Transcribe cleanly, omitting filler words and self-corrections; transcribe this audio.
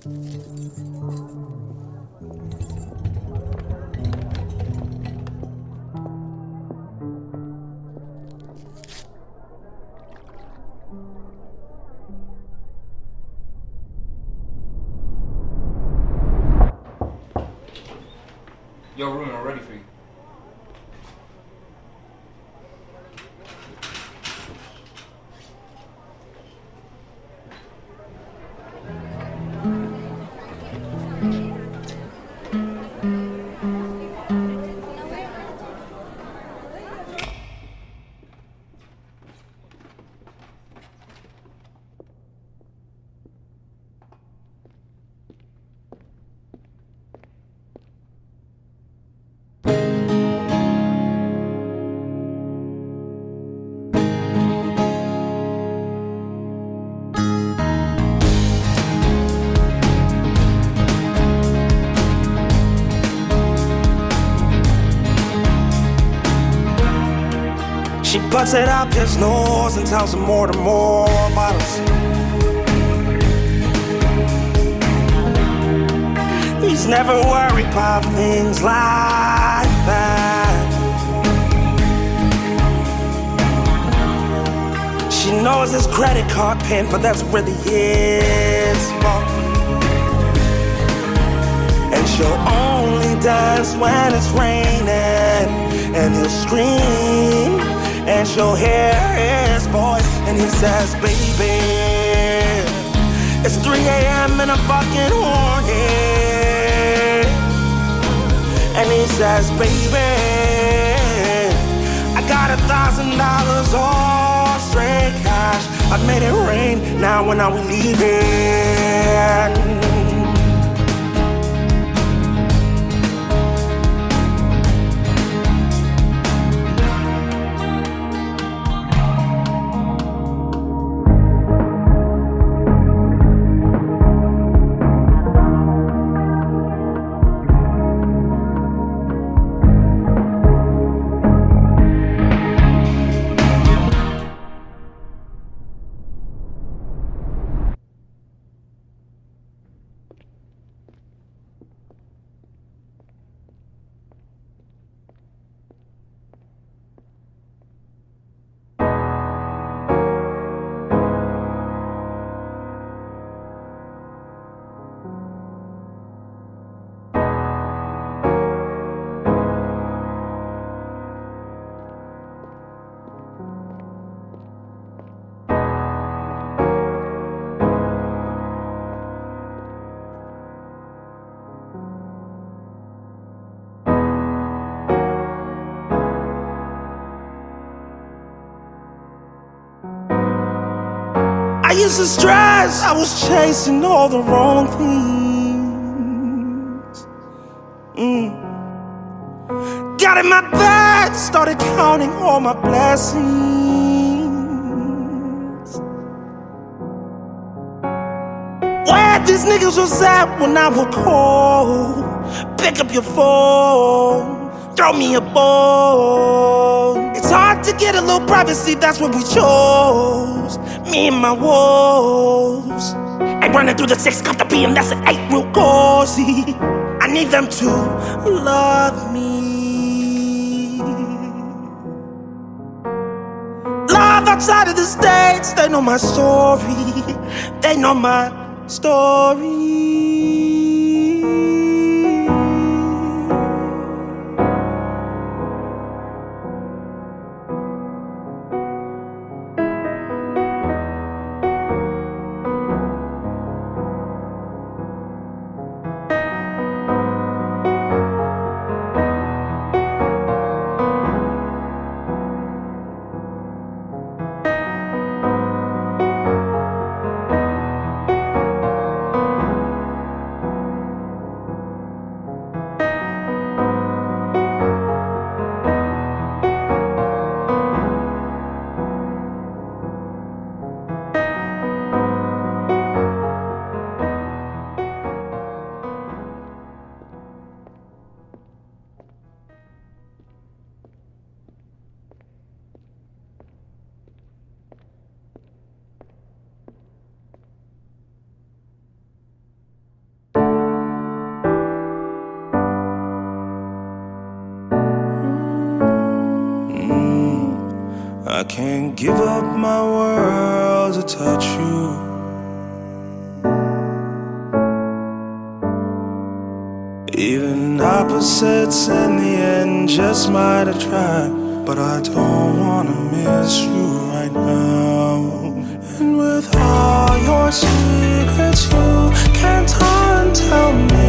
Your room already for you. She bucks it up his nose and tells him more bottles. He's never worried about things like that. She knows his credit card pin, but that's really his fault. And she'll only dance when it's raining, and he'll scream, and she'll hear his voice, and he says, baby, it's 3 a.m. and I'm fucking horny. And he says, baby, I got $1,000 all straight cash. I made it rain, now when are we leaving? I used to stress, I was chasing all the wrong things. Got in my bed, started counting all my blessings. Where these niggas was at when I would call? Pick up your phone, throw me a bone. It's hard to get a little privacy, that's what we chose. Me and my woes. Ain't running through the 6, got the PM, that's an 8 real cozy. I need them to love me. Love outside of the States, they know my story. They know my story. can't give up my world to touch you. Even opposites in the end just might have tried, but I don't wanna miss you right now. And with all your secrets you can't untell me,